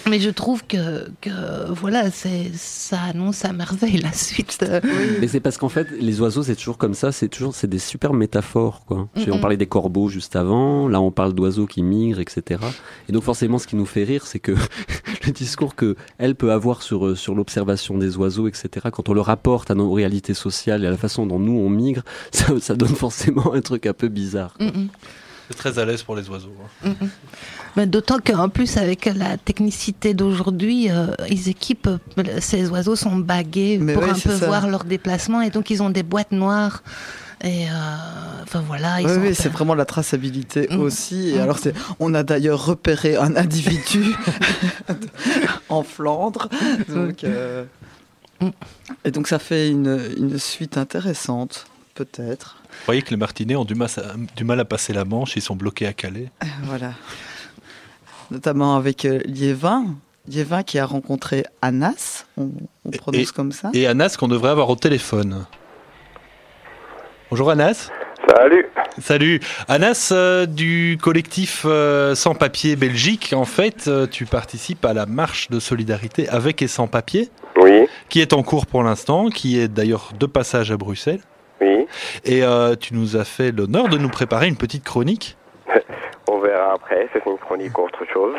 Mais je trouve que voilà, ça annonce à merveille la suite. Mais c'est parce qu'en fait, les oiseaux, c'est toujours comme ça, c'est des super métaphores, quoi. On parlait des corbeaux juste avant, là on parle d'oiseaux qui migrent, etc. Et donc forcément, ce qui nous fait rire, c'est que le discours qu'elle peut avoir sur l'observation des oiseaux, etc., quand on le rapporte à nos réalités sociales et à la façon dont nous on migre, ça donne forcément un truc un peu bizarre. C'est très à l'aise pour les oiseaux. Mais d'autant qu'en plus, avec la technicité d'aujourd'hui, ils équipent, ces oiseaux sont bagués pour un peu voir leur déplacement, et donc ils ont des boîtes noires. Et enfin voilà. Oui, c'est vraiment la traçabilité aussi. Et alors, on a d'ailleurs repéré un individu en Flandre. Donc, et donc, ça fait une suite intéressante, peut-être. Vous voyez que les Martinets ont du mal à passer la Manche, ils sont bloqués à Calais. Voilà. Notamment avec Liévin qui a rencontré Anas, on prononce comme ça. Et Anas qu'on devrait avoir au téléphone. Bonjour Anas. Salut. Anas, du collectif Sans Papiers Belgique, en fait, tu participes à la marche de solidarité avec et sans papiers. Oui. Qui est en cours pour l'instant, qui est d'ailleurs de passage à Bruxelles. Oui. Et tu nous as fait l'honneur de nous préparer une petite chronique. On verra après, c'est une chronique ou autre chose.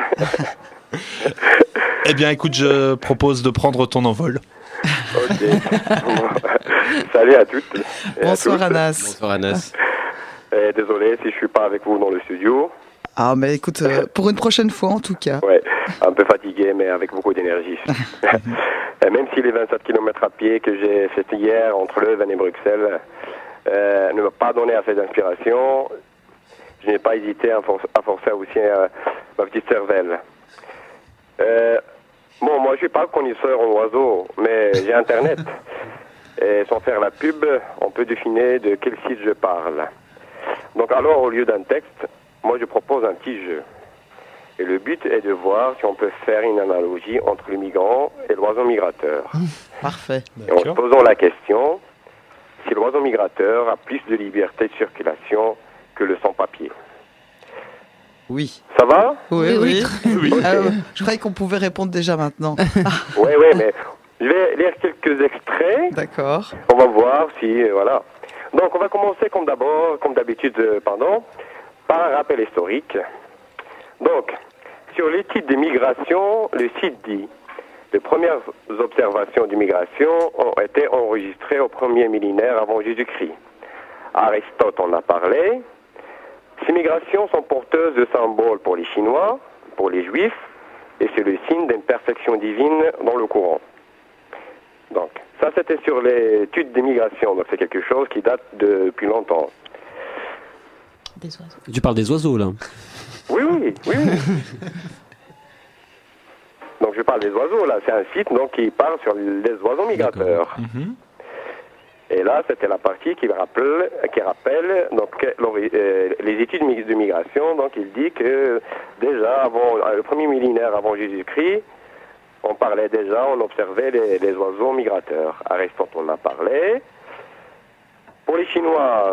Eh bien, écoute, je propose de prendre ton envol. Ok. Salut à toutes. Bonsoir Anas. Bonsoir Anas. Désolé si je suis pas avec vous dans le studio. Ah, mais écoute, pour une prochaine fois en tout cas. Ouais, un peu fatigué, mais avec beaucoup d'énergie. Même si les 27 km à pied que j'ai fait hier entre Leuven et Bruxelles ne m'ont pas donné assez d'inspiration, je n'ai pas hésité à forcer aussi ma petite cervelle. Bon, moi je suis pas connaisseur en oiseaux, mais j'ai Internet. Et sans faire la pub, on peut deviner de quel site je parle. Donc alors, au lieu d'un texte, moi je propose un petit jeu. Et le but est de voir si on peut faire une analogie entre le migrant et l'oiseau migrateur. Parfait. Et en se posant la question, si l'oiseau migrateur a plus de liberté de circulation que le sans-papier. Oui. Ça va ? Oui. Okay. Je croyais qu'on pouvait répondre déjà maintenant. Oui, mais je vais lire quelques extraits. D'accord. On va voir si, voilà. Donc, on va commencer comme d'habitude, par un rappel historique. Donc, sur les types de migration, le site dit les premières observations d'immigration ont été enregistrées au premier millénaire avant Jésus-Christ. Aristote en a parlé. Ces migrations sont porteuses de symboles pour les Chinois, pour les Juifs, et c'est le signe d'une perfection divine dans le courant. Donc, ça c'était sur l'étude des migrations, donc c'est quelque chose qui date depuis longtemps. Des oiseaux. Tu parles des oiseaux là ? Oui. Donc je parle des oiseaux là, c'est un site donc, qui parle sur les oiseaux migrateurs. Et là, c'était la partie qui rappelle donc, les études de migration. Donc, il dit que déjà, avant le premier millénaire avant Jésus-Christ, on parlait déjà, on observait les oiseaux migrateurs. Aristote en a parlé. Pour les Chinois,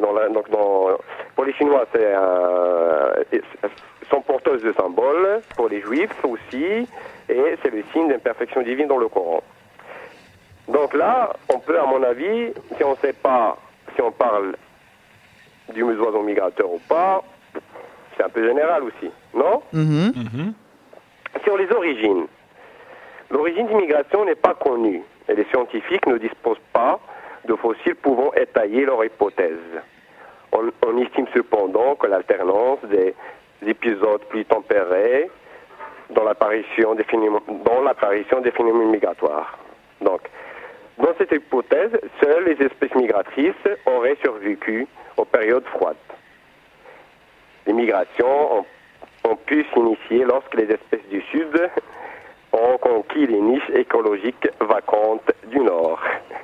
sont porteuses de symboles. Pour les Juifs aussi, et c'est le signe d'une perfection divine dans le Coran. Donc là, on peut, à mon avis, si on ne sait pas si on parle du oiseau migrateur ou pas, c'est un peu général aussi, non ? Sur les origines. L'origine d'immigration n'est pas connue et les scientifiques ne disposent pas de fossiles pouvant étayer leur hypothèse. On estime cependant que l'alternance des épisodes plus tempérés dans l'apparition des phénomènes migratoires. Donc, dans cette hypothèse, seules les espèces migratrices auraient survécu aux périodes froides. Les migrations ont pu s'initier lorsque les espèces du Sud ont conquis les niches écologiques vacantes du Nord.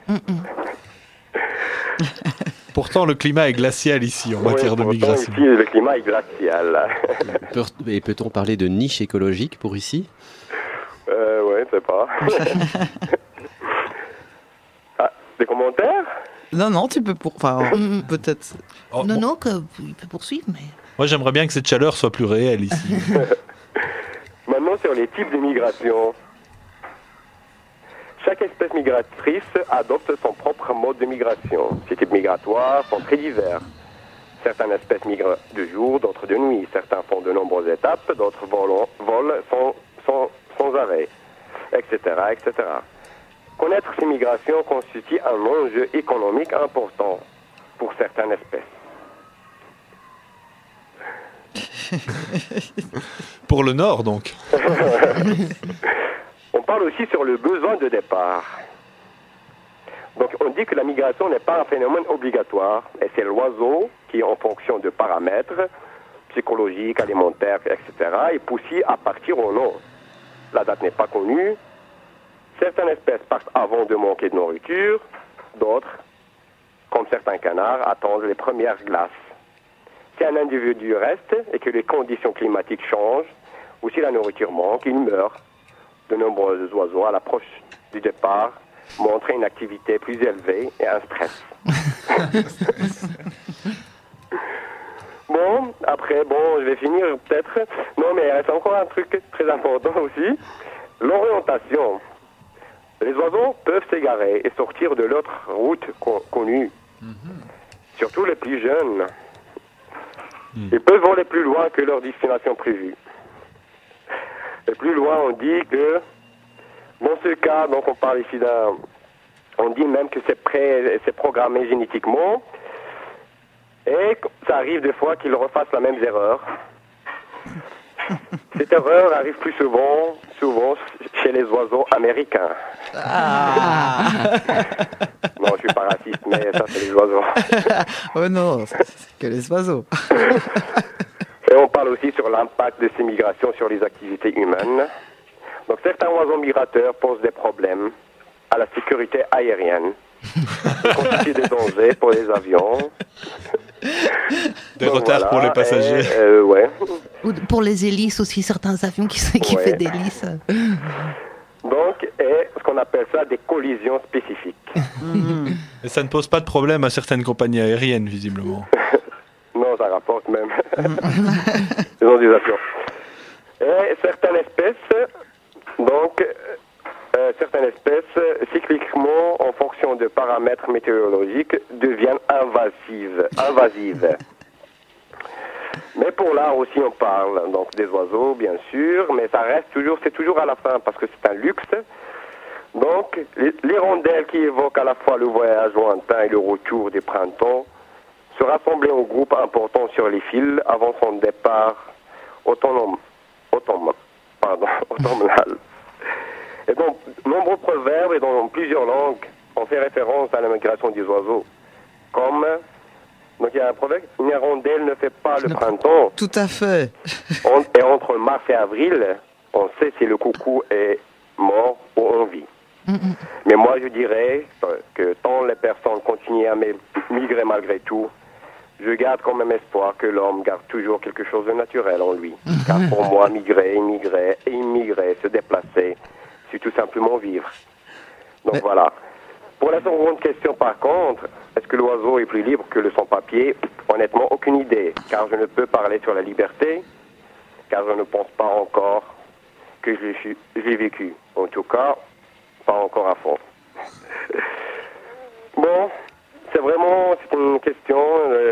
Pourtant, le climat est glacial ici en matière de migration. Ici, le climat est glacial. Et peut-on parler de niche écologique pour ici ? Ouais, je sais pas. Des commentaires ? Non, tu peux peut-être. Non, il peut poursuivre, mais... Moi, j'aimerais bien que cette chaleur soit plus réelle ici. Maintenant, sur les types de migration. Chaque espèce migratrice adopte son propre mode de migration. Ces types migratoires sont très divers. Certaines espèces migrent de jour, d'autres de nuit. Certains font de nombreuses étapes, d'autres volent sans arrêt, etc., etc. Connaître ces migrations constitue un enjeu économique important pour certaines espèces. Pour le Nord, donc. On parle aussi sur le besoin de départ. Donc on dit que la migration n'est pas un phénomène obligatoire, et c'est l'oiseau qui, en fonction de paramètres psychologiques, alimentaires, etc., est poussé à partir ou non. La date n'est pas connue. Certaines espèces partent avant de manquer de nourriture, d'autres, comme certains canards, attendent les premières glaces. Si un individu reste et que les conditions climatiques changent, ou si la nourriture manque, il meurt. De nombreux oiseaux, à l'approche du départ, montrent une activité plus élevée et un stress. Bon, après, je vais finir peut-être. Non, mais il reste encore un truc très important aussi. L'orientation. Les oiseaux peuvent s'égarer et sortir de l'autre route connue. Surtout les plus jeunes. Ils peuvent voler plus loin que leur destination prévue. Et plus loin, on dit que, dans ce cas, donc on parle ici on dit même que c'est programmé génétiquement, et ça arrive des fois qu'ils refassent la même erreur. Cette erreur arrive plus souvent chez les oiseaux américains. Non, je suis pas raciste, mais ça c'est les oiseaux. Oh non, c'est que les oiseaux. Et on parle aussi sur l'impact de ces migrations sur les activités humaines. Donc certains oiseaux migrateurs posent des problèmes à la sécurité aérienne. Ils constituent des dangers pour les avions. Des retards pour les passagers. Ouais. Ou pour les hélices aussi, certains avions qui fait des hélices. Donc, et ce qu'on appelle ça des collisions spécifiques. Et ça ne pose pas de problème à certaines compagnies aériennes, visiblement. Non, ça rapporte même. Ils ont des avions. Et certaines espèces, cycliquement, en fonction de paramètres météorologiques, deviennent invasives. Mais pour l'art aussi, on parle donc des oiseaux, bien sûr, mais c'est toujours à la fin, parce que c'est un luxe. Donc, l'hirondelle qui évoque à la fois le voyage lointain et le retour du printemps, se rassembler en groupe important sur les fils avant son départ automnal. Et donc, nombreux proverbes et dans plusieurs langues ont fait référence à la migration des oiseaux. Comme, donc il y a un proverbe, une hirondelle ne fait pas le printemps. Tout à fait. Et entre mars et avril, on sait si le coucou est mort ou en vie. Mais moi, je dirais que tant les personnes continuent à migrer malgré tout, je garde quand même espoir que l'homme garde toujours quelque chose de naturel en lui. Car pour moi, immigrer, se déplacer, c'est tout simplement vivre. Donc voilà. Pour la seconde question, par contre, est-ce que l'oiseau est plus libre que le sans-papier? Honnêtement, aucune idée. Car je ne peux parler sur la liberté, car je ne pense pas encore que je l'ai vécu. En tout cas, pas encore à fond. Bon, c'est une question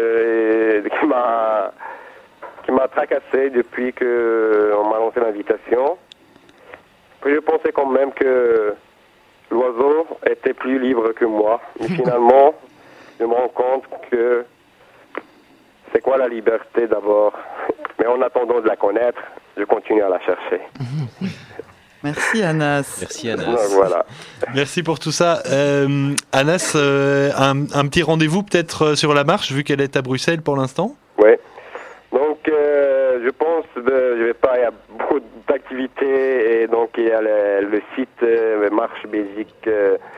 qui m'a tracassé depuis qu'on m'a lancé l'invitation. Puis je pensais quand même que l'oiseau était plus libre que moi. Mais finalement, je me rends compte que c'est quoi la liberté d'abord. Mais en attendant de la connaître, je continue à la chercher. Merci Anas. Donc, voilà. Merci pour tout ça. Anas, un petit rendez-vous peut-être sur la marche, vu qu'elle est à Bruxelles pour l'instant? Oui. Donc, je pense il y a beaucoup d'activités et donc il y a le site Marche Basique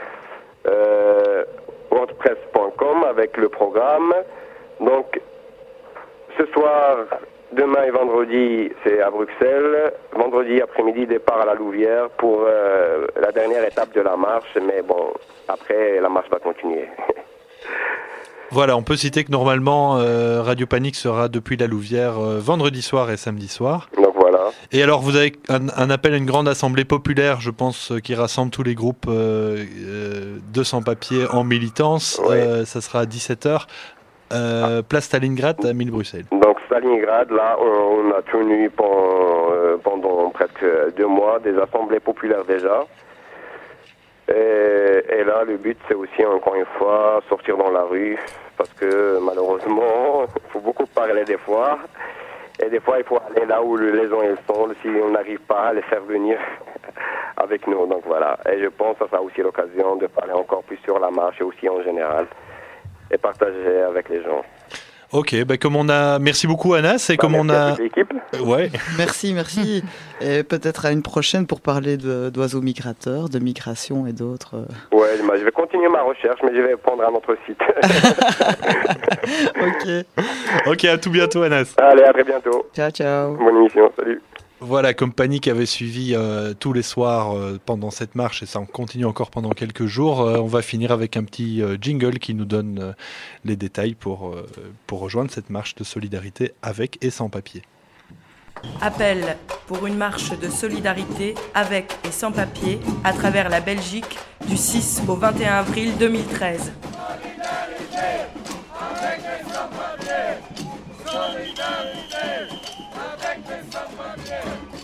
wordpress.com avec le programme. Donc, ce soir, demain et vendredi, c'est à Bruxelles. Vendredi après-midi, départ à la Louvière pour la dernière étape de la marche. Mais bon, après, la marche va continuer. Voilà, on peut citer que normalement, Radio Panique sera depuis la Louvière vendredi soir et samedi soir. Donc voilà. voilà. Et alors, vous avez un appel à une grande assemblée populaire, je pense, qui rassemble tous les groupes de sans-papiers en militance. Oui. Ça sera à 17h. Place Stalingrad à 1000 Bruxelles. Donc Stalingrad, là, on a tenu pendant presque 2 mois des assemblées populaires déjà. Et là, le but, c'est aussi, encore une fois, sortir dans la rue, parce que malheureusement, il faut beaucoup parler des fois. Et des fois, il faut aller là où les gens ils sont, si on n'arrive pas à les faire venir avec nous. Donc voilà. Et je pense que ça sera aussi l'occasion de parler encore plus sur la marche et aussi en général, et partager avec les gens. Ok, merci beaucoup Anas, et comme on a... l'équipe. Ouais. Merci. Et peut-être à une prochaine pour parler d'oiseaux migrateurs, de migration et d'autres. Ouais, je vais continuer ma recherche, mais je vais prendre un autre site. Ok, à tout bientôt Anas. Allez, à très bientôt. Ciao. Bonne émission, salut. Voilà, compagnie qui avait suivi tous les soirs pendant cette marche, et ça en continue encore pendant quelques jours. On va finir avec un petit jingle qui nous donne les détails pour rejoindre cette marche de solidarité avec et sans papier. Appel pour une marche de solidarité avec et sans papier à travers la Belgique du 6 au 21 avril 2013. Solidarité avec et sans papier. Solidarité avec et sans papier.